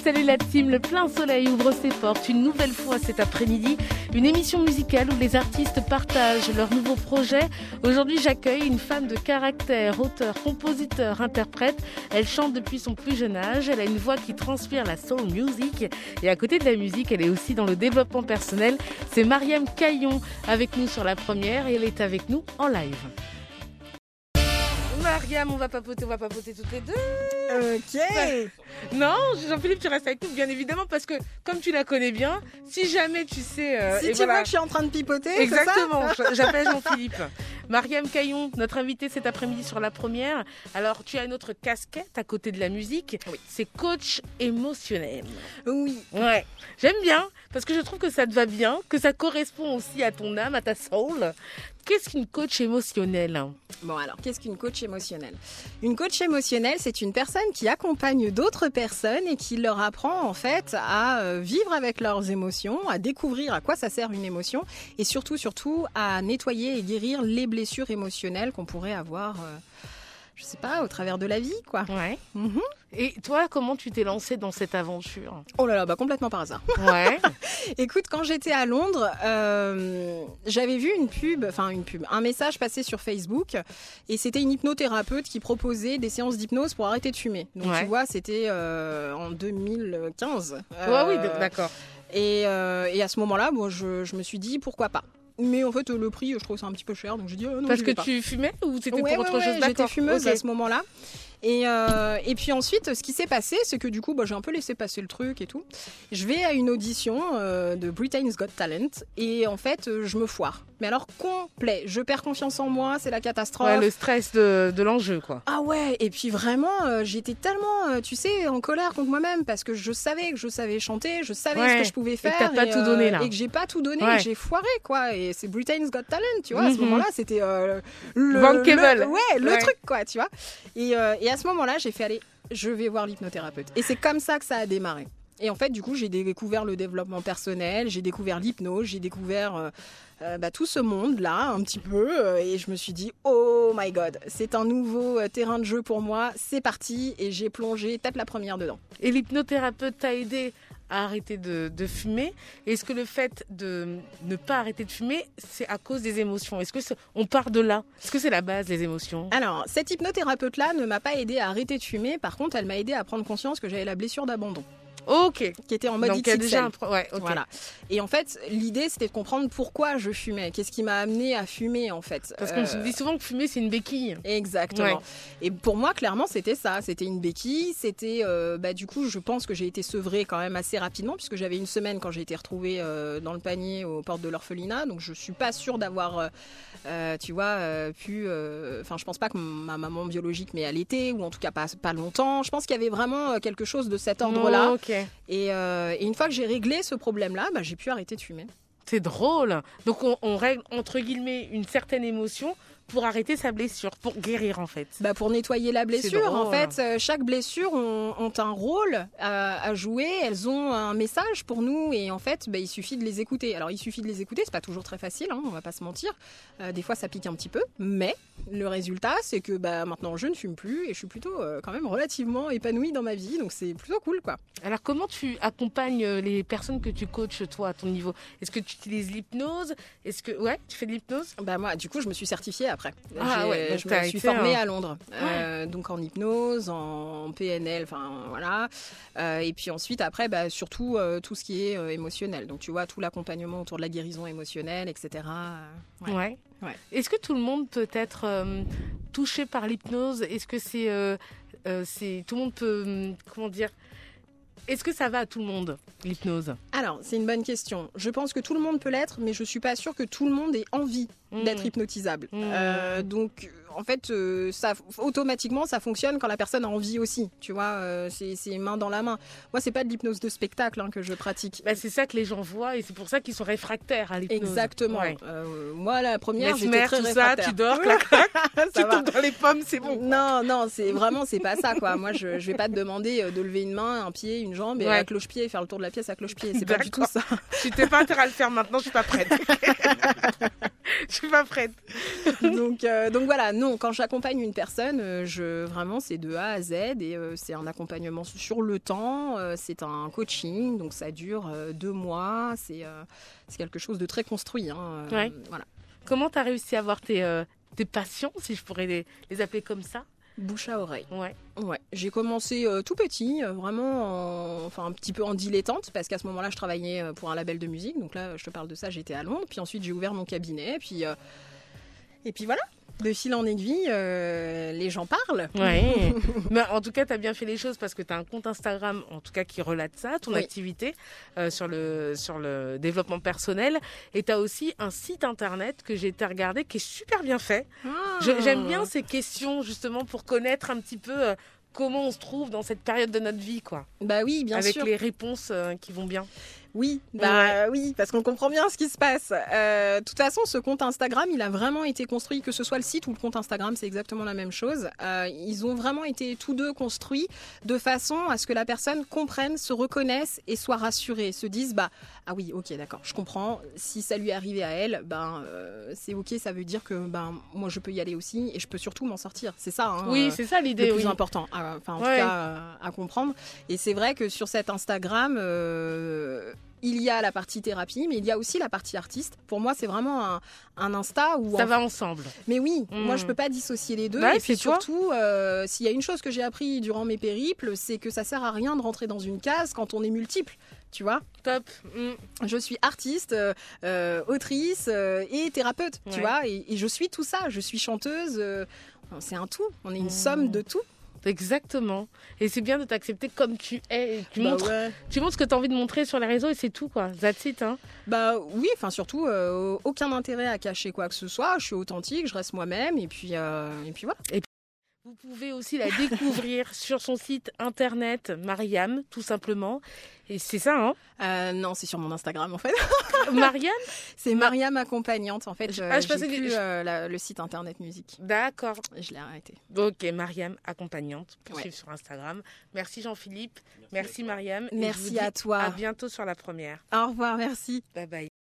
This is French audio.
salut la team, le plein soleil ouvre ses portes une nouvelle fois cet après-midi. Une émission musicale où les artistes partagent leurs nouveaux projets. Aujourd'hui, j'accueille une femme de caractère, auteure, compositeur, interprète. Elle chante depuis son plus jeune âge. Elle a une voix qui transpire la soul music. Et à côté de la musique, elle est aussi dans le développement personnel. C'est Mariam Caillon avec nous sur la première et elle est avec nous en live. Mariam, on va papoter toutes les deux. Ok. Non, Jean-Philippe, tu restes avec nous, bien évidemment, parce que comme tu la connais bien, si jamais tu sais... si tu vois que je suis en train de pipoter, exactement, c'est ça. J'appelle Jean-Philippe. Mariam Caillon, notre invitée cet après-midi sur la première. Alors, tu as une autre casquette à côté de la musique. Oui. C'est coach émotionnel. Oui. Ouais, j'aime bien, parce que je trouve que ça te va bien, que ça correspond aussi à ton âme, à ta soul. Qu'est-ce qu'une coach émotionnelle ? Bon, alors, qu'est-ce qu'une coach émotionnelle ? Une coach émotionnelle, c'est une personne qui accompagne d'autres personnes et qui leur apprend, en fait, à vivre avec leurs émotions, à découvrir à quoi ça sert une émotion et surtout, à nettoyer et guérir les blessures émotionnelles qu'on pourrait avoir, je sais pas, au travers de la vie, quoi. Ouais. Mm-hmm. Et toi, comment tu t'es lancée dans cette aventure ? Oh là là, bah complètement par hasard. Ouais. Écoute, quand j'étais à Londres, j'avais vu un message passer sur Facebook et c'était une hypnothérapeute qui proposait des séances d'hypnose pour arrêter de fumer. Donc tu vois, c'était en 2015. Oui, d'accord. Et à ce moment-là, moi, je me suis dit pourquoi pas. Mais en fait, le prix, je trouve ça un petit peu cher, donc j'ai dit non. Parce que tu fumais ou c'était pour autre chose ? D'accord. J'étais fumeuse à ce moment-là. Et puis ensuite, ce qui s'est passé, c'est que du coup, j'ai un peu laissé passer le truc et tout. Je vais à une audition de Britain's Got Talent et en fait, je me foire. Mais alors complet, je perds confiance en moi, c'est la catastrophe. Ouais, le stress de l'enjeu, quoi. Ah ouais, et puis vraiment, j'étais tellement, tu sais, en colère contre moi-même parce que je savais chanter, je savais ce que je pouvais faire. Et que t'as pas tout donné là. Et que j'ai pas tout donné, et que j'ai foiré, quoi. Et c'est Britain's Got Talent, tu vois. À ce moment-là, c'était le truc, quoi, tu vois. Et à ce moment-là, j'ai fait aller, je vais voir l'hypnothérapeute. Et c'est comme ça que ça a démarré. Et en fait, du coup, j'ai découvert le développement personnel, j'ai découvert l'hypnose, j'ai découvert tout ce monde-là, un petit peu. Et je me suis dit, oh my God, c'est un nouveau terrain de jeu pour moi. C'est parti. Et j'ai plongé tête la première dedans. Et l'hypnothérapeute t'a aidé à arrêter de fumer. Est-ce que le fait de ne pas arrêter de fumer, c'est à cause des émotions ? Est-ce que on part de là ? Est-ce que c'est la base, les émotions ? Alors, cette hypnothérapeute-là ne m'a pas aidé à arrêter de fumer. Par contre, elle m'a aidé à prendre conscience que j'avais la blessure d'abandon. Ok. Qui était en mode donc, il y a déjà okay. Voilà. Et en fait, l'idée, c'était de comprendre pourquoi je fumais. Qu'est-ce qui m'a amené à fumer, en fait. Parce qu'on se dit souvent que fumer, c'est une béquille. Exactement. Ouais. Et pour moi, clairement, c'était ça. C'était une béquille. C'était, du coup, je pense que j'ai été sevrée quand même assez rapidement, puisque j'avais une semaine quand j'ai été retrouvée dans le panier aux portes de l'orphelinat. Donc, je suis pas sûre d'avoir, je pense pas que ma maman biologique m'ait allaitée, ou en tout cas pas longtemps. Je pense qu'il y avait vraiment quelque chose de cet ordre-là. Okay. Et une fois que j'ai réglé ce problème-là, j'ai pu arrêter de fumer. C'est drôle. Donc on règle entre guillemets une certaine émotion pour arrêter sa blessure, pour guérir en fait. Pour nettoyer la blessure, en fait, chaque blessure ont un rôle à jouer, elles ont un message pour nous et en fait, il suffit de les écouter. Alors il suffit de les écouter, c'est pas toujours très facile, on va pas se mentir. Des fois ça pique un petit peu, mais le résultat c'est que maintenant je ne fume plus et je suis plutôt quand même relativement épanouie dans ma vie, donc c'est plutôt cool, quoi. Alors comment tu accompagnes les personnes que tu coaches toi à ton niveau ? Est-ce que tu utilises l'hypnose ? Est-ce que tu fais de l'hypnose ? Moi du coup je me suis certifiée après. Je me suis formée à Londres, donc en hypnose, en PNL, voilà. Et puis ensuite après, surtout tout ce qui est émotionnel. Donc tu vois tout l'accompagnement autour de la guérison émotionnelle, etc. Ouais. Est-ce que tout le monde peut être touché par l'hypnose ? Est-ce que c'est tout le monde peut est-ce que ça va à tout le monde, l'hypnose ? Alors, c'est une bonne question. Je pense que tout le monde peut l'être, mais je ne suis pas sûre que tout le monde ait envie d'être hypnotisable. Donc, en fait, automatiquement, ça fonctionne quand la personne a envie aussi. Tu vois, c'est main dans la main. Moi, c'est pas de l'hypnose de spectacle que je pratique. C'est ça que les gens voient et c'est pour ça qu'ils sont réfractaires à l'hypnose. Exactement. Ouais. Moi, la première, j'étais très réfractaire. Ça, tu dors, clac, tu tombes dans les pommes, c'est bon. Non, c'est pas ça, quoi. Moi, je vais pas te demander de lever une main, un pied, une jambe et à cloche-pied et faire le tour de la pièce à cloche-pied. C'est pas du tout ça. Tu t'es pas intérêt à le faire maintenant, je suis pas prête. Je suis pas prête. Donc voilà, non, quand j'accompagne une personne, vraiment c'est de A à Z et c'est un accompagnement sur le temps, c'est un coaching, donc ça dure 2 mois, c'est quelque chose de très construit. Ouais. Voilà. Comment tu as réussi à avoir tes patients, si je pourrais les appeler comme ça? Bouche à oreille. Ouais. J'ai commencé tout petit, vraiment un petit peu en dilettante, parce qu'à ce moment-là, je travaillais pour un label de musique. Donc là, je te parle de ça, j'étais à Londres. Puis ensuite, j'ai ouvert mon cabinet. Et puis voilà, de fil en aiguille, les gens parlent. Ouais. Mais en tout cas, tu as bien fait les choses parce que tu as un compte Instagram, en tout cas, qui relate ça, ton activité sur le développement personnel. Et tu as aussi un site internet que j'ai été regarder qui est super bien fait. J'aime bien ces questions, justement, pour connaître un petit peu comment on se trouve dans cette période de notre vie, quoi. Bah oui, bien sûr. Avec les réponses qui vont bien. Oui, oui, parce qu'on comprend bien ce qui se passe. De toute façon, ce compte Instagram, il a vraiment été construit, que ce soit le site ou le compte Instagram, c'est exactement la même chose. Ils ont vraiment été tous deux construits de façon à ce que la personne comprenne, se reconnaisse et soit rassurée, se dise ah oui, ok, d'accord, je comprends. Si ça lui est arrivé à elle, c'est ok, ça veut dire que moi je peux y aller aussi et je peux surtout m'en sortir. C'est ça. Oui, c'est ça l'idée. Le plus important, en tout cas à comprendre. Et c'est vrai que sur cet Instagram. Il y a la partie thérapie, mais il y a aussi la partie artiste. Pour moi, c'est vraiment un Insta où... Ça va ensemble. Mais oui, moi, je peux pas dissocier les deux. Ouais, et puis surtout, s'il y a une chose que j'ai appris durant mes périples, c'est que ça sert à rien de rentrer dans une case quand on est multiple. Tu vois ? Top. Je suis artiste, autrice et thérapeute, tu vois, et je suis tout ça. Je suis chanteuse. C'est un tout. On est une somme de tout. Exactement. Et c'est bien de t'accepter comme tu es. Tu montres ce que tu as envie de montrer sur les réseaux et c'est tout, quoi. That's it, hein. Oui, surtout, aucun intérêt à cacher quoi que ce soit. Je suis authentique, je reste moi-même et puis voilà. Et vous pouvez aussi la découvrir sur son site internet, Mariam, tout simplement. Et c'est ça, hein? Non, c'est sur mon Instagram, en fait. Mariam? C'est Mariam Accompagnante, en fait. Je j'ai pensais plus le site internet musique. D'accord. Je l'ai arrêté. Ok, Mariam Accompagnante, pour suivre sur Instagram. Merci Jean-Philippe. Merci Mariam. Merci à toi. À bientôt sur la première. Au revoir, merci. Bye bye.